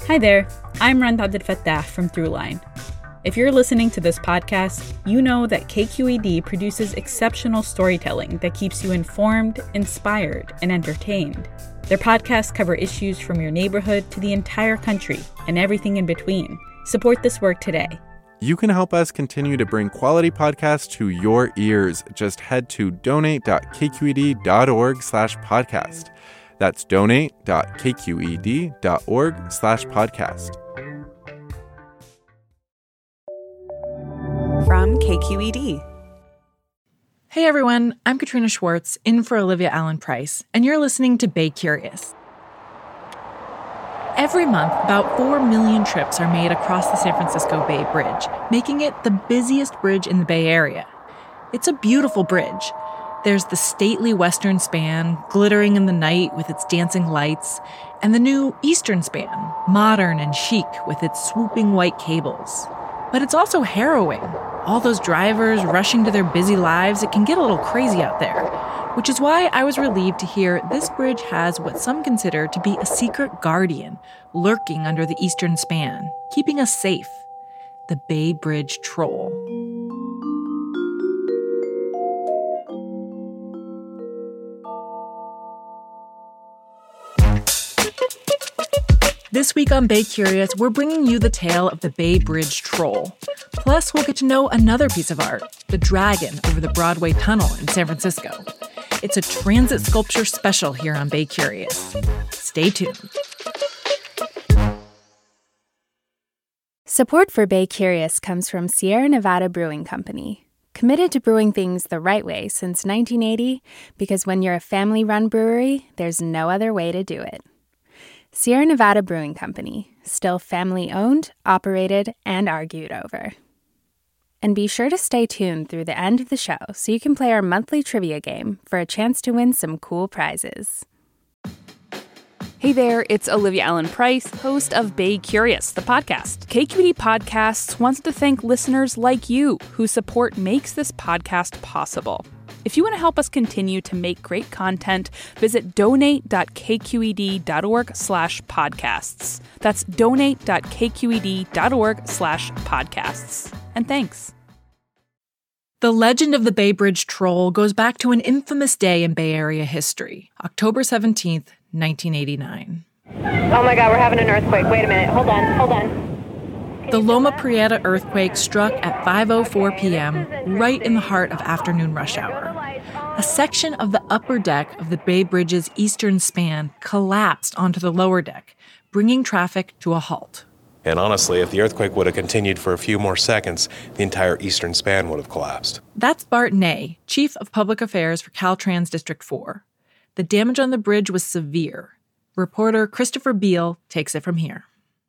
Hi there, I'm Randa Abdelfattah from Throughline. If you're listening to this podcast, you know that KQED produces exceptional storytelling that keeps you informed, inspired, and entertained. Their podcasts cover issues from your neighborhood to the entire country and everything in between. Support this work today. You can help us continue to bring quality podcasts to your ears. Just head to donate.kqed.org/podcast. That's donate.kqed.org/podcast. From KQED. Hey everyone, I'm Katrina Schwartz, in for Olivia Allen Price, and you're listening to Bay Curious. Every month, about 4 million trips are made across the San Francisco Bay Bridge, making it the busiest bridge in the Bay Area. It's a beautiful bridge. There's the stately western span, glittering in the night with its dancing lights, and the new eastern span, modern and chic with its swooping white cables. But it's also harrowing. All those drivers rushing to their busy lives, it can get a little crazy out there. Which is why I was relieved to hear this bridge has what some consider to be a secret guardian lurking under the eastern span, keeping us safe. The Bay Bridge Troll. This week on Bay Curious, we're bringing you the tale of the Bay Bridge Troll. Plus, we'll get to know another piece of art, the dragon over the Broadway Tunnel in San Francisco. It's a transit sculpture special here on Bay Curious. Stay tuned. Support for Bay Curious comes from Sierra Nevada Brewing Company, committed to brewing things the right way since 1980, because when you're a family-run brewery, there's no other way to do it. Sierra Nevada Brewing Company, still family-owned, operated, and argued over. And be sure to stay tuned through the end of the show so you can play our monthly trivia game for a chance to win some cool prizes. Hey there, it's Olivia Allen Price, host of Bay Curious, the podcast. KQED Podcasts wants to thank listeners like you whose support makes this podcast possible. If you want to help us continue to make great content, visit donate.kqed.org/podcasts. That's donate.kqed.org/podcasts. And thanks. The legend of the Bay Bridge Troll goes back to an infamous day in Bay Area history, October 17th, 1989. Oh my God, we're having an earthquake. Wait a minute. Hold on. The Loma Prieta earthquake struck at 5:04 p.m., right in the heart of afternoon rush hour. A section of the upper deck of the Bay Bridge's eastern span collapsed onto the lower deck, bringing traffic to a halt. And honestly, if the earthquake would have continued for a few more seconds, the entire eastern span would have collapsed. That's Bart Ney, Chief of Public Affairs for Caltrans District 4. The damage on the bridge was severe. Reporter Christopher Beale takes it from here.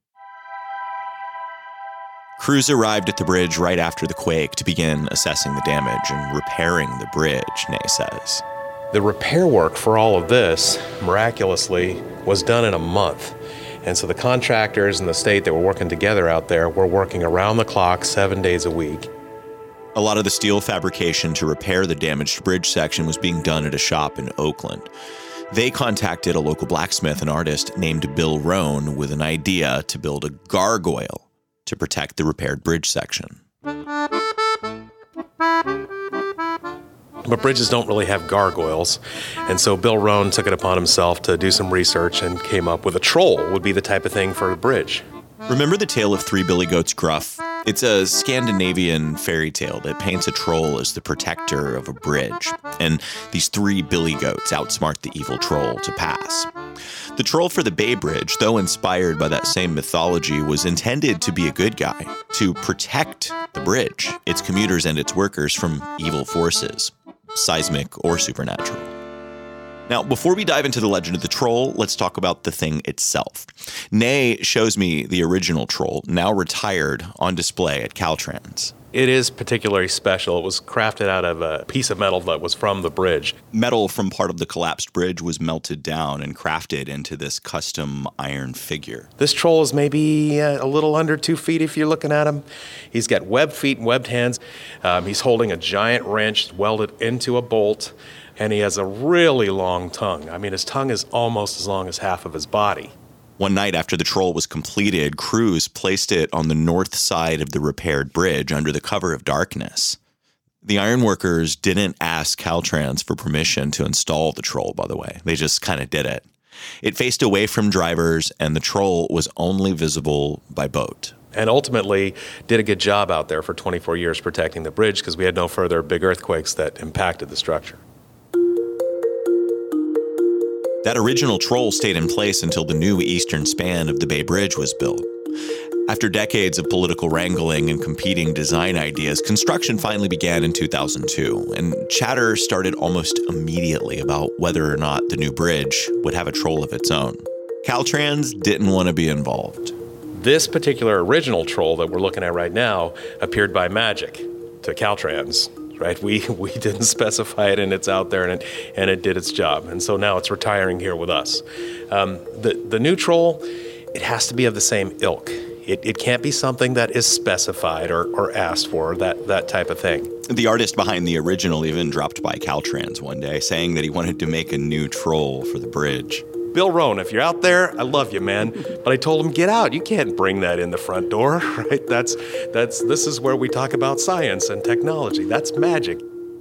Crews arrived at the bridge right after the quake to begin assessing the damage and repairing the bridge, Ney says. The repair work for all of this, miraculously, was done in a month. And so the contractors and the state that were working together out there were working around the clock 7 days a week. A lot of the steel fabrication to repair the damaged bridge section was being done at a shop in Oakland. They contacted a local blacksmith and artist named Bill Rohn with an idea to build a gargoyle to protect the repaired bridge section. But bridges don't really have gargoyles, and so Bill Rohn took it upon himself to do some research and came up with a troll would be the type of thing for a bridge. Remember the tale of Three Billy Goats Gruff? It's a Scandinavian fairy tale that paints a troll as the protector of a bridge, and these three billy goats outsmart the evil troll to pass. The troll for the Bay Bridge, though inspired by that same mythology, was intended to be a good guy, to protect the bridge, its commuters and its workers from evil forces, seismic or supernatural. Now, before we dive into the legend of the troll, let's talk about the thing itself. Ney shows me the original troll, now retired, on display at Caltrans. It is particularly special. It was crafted out of a piece of metal that was from the bridge. Metal from part of the collapsed bridge was melted down and crafted into this custom iron figure. This troll is maybe a little under 2 feet if you're looking at him. He's got webbed feet and webbed hands. He's holding a giant wrench welded into a bolt, and he has a really long tongue. I mean, his tongue is almost as long as half of his body. One night after the troll was completed, crews placed it on the north side of the repaired bridge under the cover of darkness. The ironworkers didn't ask Caltrans for permission to install the troll, by the way. They just kind of did it. It faced away from drivers, and the troll was only visible by boat. And ultimately did a good job out there for 24 years protecting the bridge because we had no further big earthquakes that impacted the structure. That original troll stayed in place until the new eastern span of the Bay Bridge was built. After decades of political wrangling and competing design ideas, construction finally began in 2002, and chatter started almost immediately about whether or not the new bridge would have a troll of its own. Caltrans didn't want to be involved. This particular original troll that we're looking at right now appeared by magic to Caltrans, right? We didn't specify it, and it's out there, and it did its job. And so now it's retiring here with us. The new troll, it has to be of the same ilk. It can't be something that is specified or asked for, that type of thing. The artist behind the original even dropped by Caltrans one day, saying that he wanted to make a new troll for the bridge. Bill Rohn, if you're out there, I love you, man. But I told him, get out. You can't bring that in the front door, right? This is where we talk about science and technology. That's magic.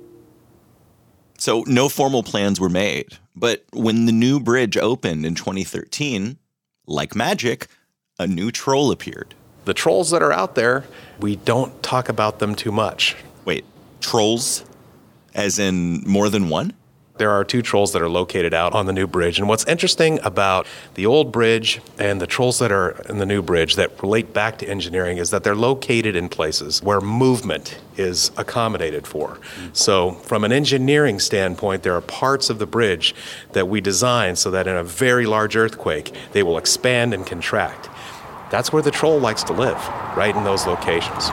So no formal plans were made. But when the new bridge opened in 2013, like magic, a new troll appeared. The trolls that are out there, we don't talk about them too much. Wait, trolls? As in more than one? There are 2 trolls that are located out on the new bridge. And what's interesting about the old bridge and the trolls that are in the new bridge that relate back to engineering is that they're located in places where movement is accommodated for. So from an engineering standpoint, there are parts of the bridge that we design so that in a very large earthquake, they will expand and contract. That's where the troll likes to live, right in those locations.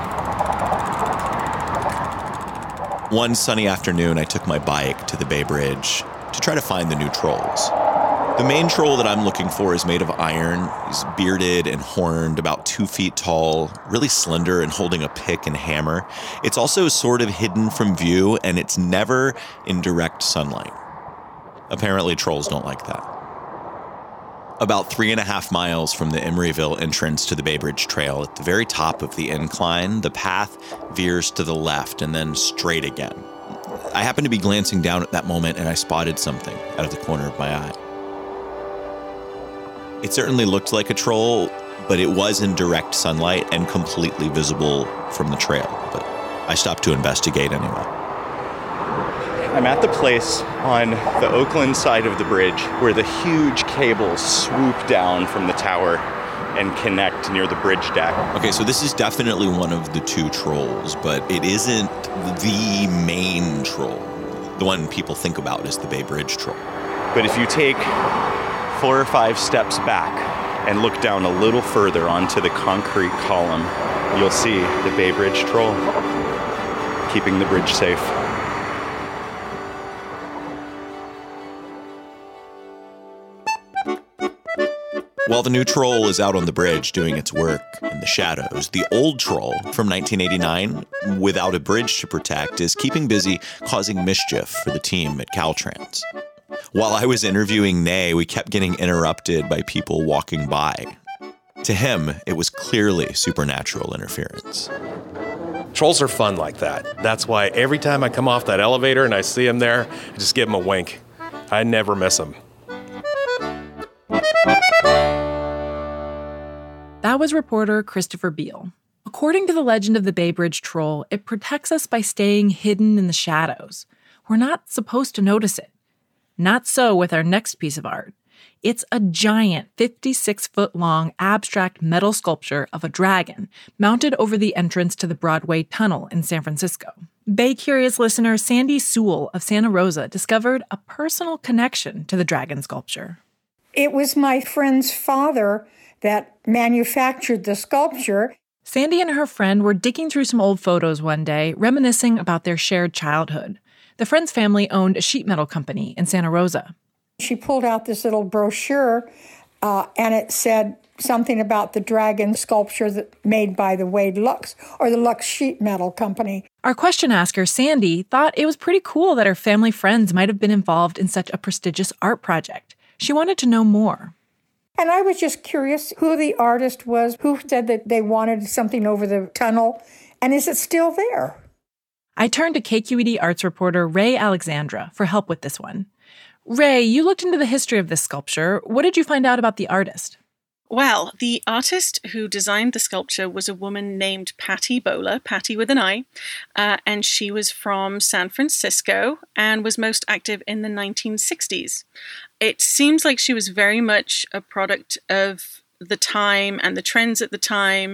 One sunny afternoon, I took my bike to the Bay Bridge to try to find the new trolls. The main troll that I'm looking for is made of iron. He's bearded and horned, about 2 feet tall, really slender and holding a pick and hammer. It's also sort of hidden from view, and it's never in direct sunlight. Apparently, trolls don't like that. About 3.5 miles from the Emeryville entrance to the Bay Bridge Trail, at the very top of the incline, the path veers to the left and then straight again. I happened to be glancing down at that moment, and I spotted something out of the corner of my eye. It certainly looked like a troll, but it was in direct sunlight and completely visible from the trail. But I stopped to investigate anyway. I'm at the place on the Oakland side of the bridge where the huge cables swoop down from the tower and connect near the bridge deck. Okay, so this is definitely one of the 2 trolls, but it isn't the main troll. The one people think about is the Bay Bridge troll. But if you take 4 or 5 steps back and look down a little further onto the concrete column, you'll see the Bay Bridge troll keeping the bridge safe. While the new troll is out on the bridge doing its work in the shadows, the old troll from 1989, without a bridge to protect, is keeping busy causing mischief for the team at Caltrans. While I was interviewing Nay, we kept getting interrupted by people walking by. To him, it was clearly supernatural interference. Trolls are fun like that. That's why every time I come off that elevator and I see him there, I just give him a wink. I never miss him. That was reporter Christopher Beale. According to the legend of the Bay Bridge troll, it protects us by staying hidden in the shadows. We're not supposed to notice it. Not so with our next piece of art. It's a giant 56-foot-long abstract metal sculpture of a dragon mounted over the entrance to the Broadway Tunnel in San Francisco. Bay Curious listener Sandy Sewell of Santa Rosa discovered a personal connection to the dragon sculpture. It was my friend's father that manufactured the sculpture. Sandy and her friend were digging through some old photos one day, reminiscing about their shared childhood. The friend's family owned a sheet metal company in Santa Rosa. She pulled out this little brochure, and it said something about the dragon sculpture made by the Wade Lux, or the Lux Sheet Metal Company. Our question asker, Sandy, thought it was pretty cool that her family friends might have been involved in such a prestigious art project. She wanted to know more. And I was just curious who the artist was, who said that they wanted something over the tunnel, and is it still there? I turned to KQED arts reporter Ray Alexandra for help with this one. Ray, you looked into the history of this sculpture. What did you find out about the artist? Well, the artist who designed the sculpture was a woman named Patty Bowler, Patty with an I, and she was from San Francisco and was most active in the 1960s. It seems like she was very much a product of the time and the trends at the time,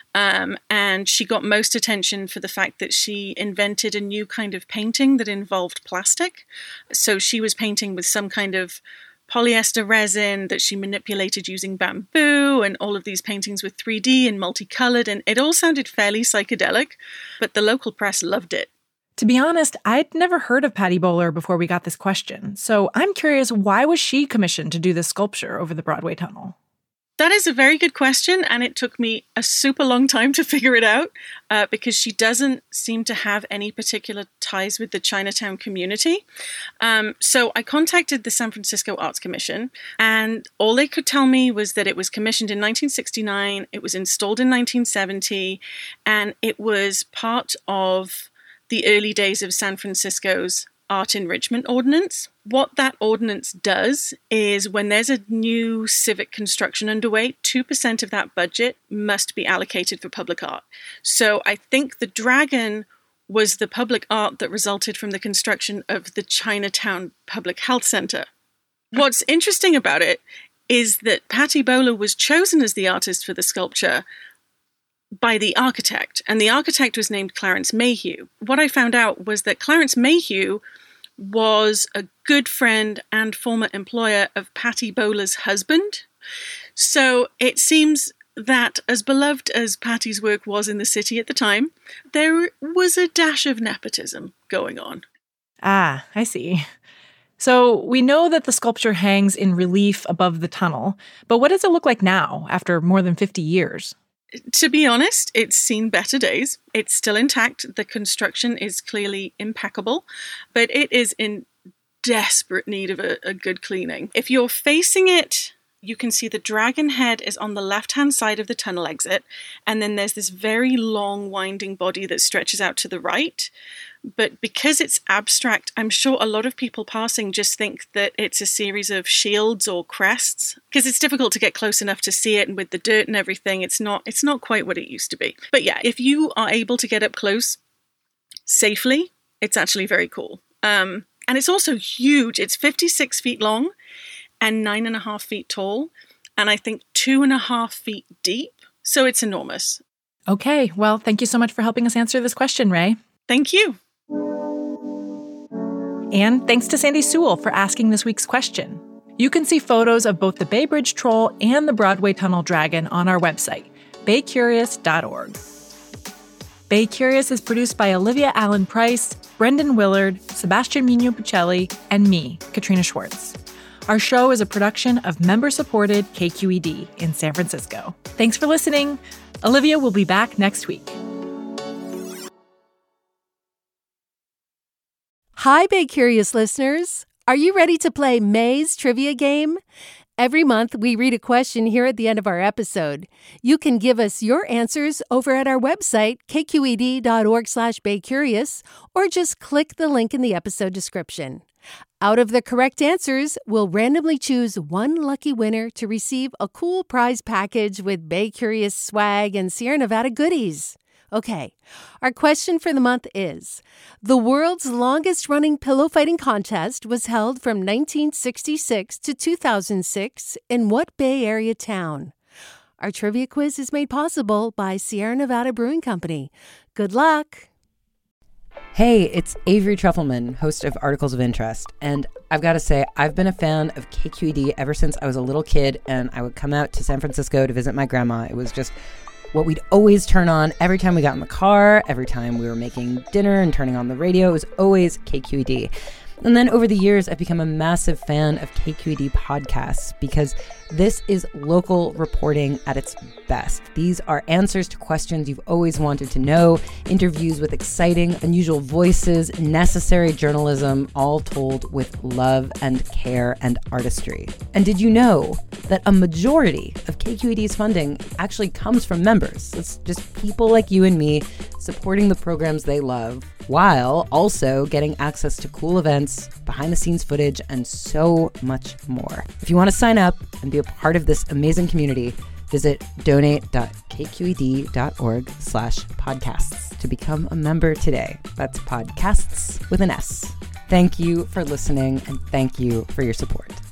and she got most attention for the fact that she invented a new kind of painting that involved plastic. So she was painting with some kind of polyester resin that she manipulated using bamboo, and all of these paintings were 3D and multicolored, and it all sounded fairly psychedelic, but the local press loved it. To be honest, I'd never heard of Patty Bowler before we got this question, so I'm curious, why was she commissioned to do this sculpture over the Broadway tunnel? That is a very good question, and it took me a super long time to figure it out because she doesn't seem to have any particular ties with the Chinatown community. So I contacted the San Francisco Arts Commission, and all they could tell me was that it was commissioned in 1969, it was installed in 1970, and it was part of the early days of San Francisco's Art Enrichment Ordinance. What that ordinance does is when there's a new civic construction underway, 2% of that budget must be allocated for public art. So I think the Dragon was the public art that resulted from the construction of the Chinatown Public Health Center. What's interesting about it is that Patty Bowler was chosen as the artist for the sculpture by the architect, and the architect was named Clarence Mayhew. What I found out was that Clarence Mayhew was a good friend and former employer of Patty Bowler's husband. So it seems that as beloved as Patty's work was in the city at the time, there was a dash of nepotism going on. Ah, I see. So we know that the sculpture hangs in relief above the tunnel, but what does it look like now, after more than 50 years? To be honest, it's seen better days. It's still intact. The construction is clearly impeccable, but it is in desperate need of a good cleaning. If you're facing it, you can see the dragon head is on the left-hand side of the tunnel exit, and then there's this very long winding body that stretches out to the right. But because it's abstract, I'm sure a lot of people passing just think that it's a series of shields or crests, because it's difficult to get close enough to see it, and with the dirt and everything, it's not quite what it used to be. But yeah, if you are able to get up close safely, it's actually very cool. And it's also huge. It's 56 feet long and 9.5 feet tall, and I think 2.5 feet deep. So it's enormous. Okay, well, thank you so much for helping us answer this question, Ray. Thank you. And thanks to Sandy Sewell for asking this week's question. You can see photos of both the Bay Bridge Troll and the Broadway Tunnel Dragon on our website, baycurious.org. Bay Curious is produced by Olivia Allen Price, Brendan Willard, Sebastian Migno-Puccelli, and me, Katrina Schwartz. Our show is a production of member-supported KQED in San Francisco. Thanks for listening. Olivia will be back next week. Hi, Bay Curious listeners. Are you ready to play May's Trivia Game? Every month, we read a question here at the end of our episode. You can give us your answers over at our website, kqed.org/baycurious, or just click the link in the episode description. Out of the correct answers, we'll randomly choose one lucky winner to receive a cool prize package with Bay Curious swag and Sierra Nevada goodies. Okay, our question for the month is, the world's longest-running pillow fighting contest was held from 1966 to 2006 in what Bay Area town? Our trivia quiz is made possible by Sierra Nevada Brewing Company. Good luck! Hey, it's Avery Trufelman, host of Articles of Interest, and I've got to say, I've been a fan of KQED ever since I was a little kid, and I would come out to San Francisco to visit my grandma. It was just what we'd always turn on every time we got in the car, every time we were making dinner and turning on the radio. It was always KQED. And then over the years, I've become a massive fan of KQED podcasts because this is local reporting at its best. These are answers to questions you've always wanted to know, interviews with exciting, unusual voices, necessary journalism, all told with love and care and artistry. And did you know that a majority of KQED's funding actually comes from members? It's just people like you and me supporting the programs they love, while also getting access to cool events, behind-the-scenes footage, and so much more. If you want to sign up and be a part of this amazing community, visit donate.kqed.org/podcasts to become a member today. That's podcasts with an S. Thank you for listening, and thank you for your support.